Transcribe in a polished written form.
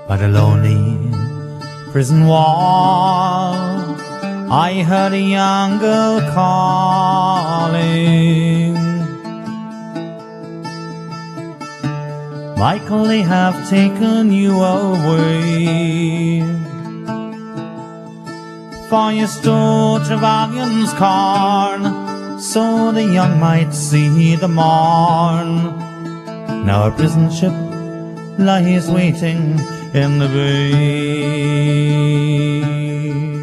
by the lonely prison wall, I heard a young girl calling, Michael, they have taken you away, for you stole Trevelyan's corn, so the young might see the morn. Now our prison ship lies waiting in the bay.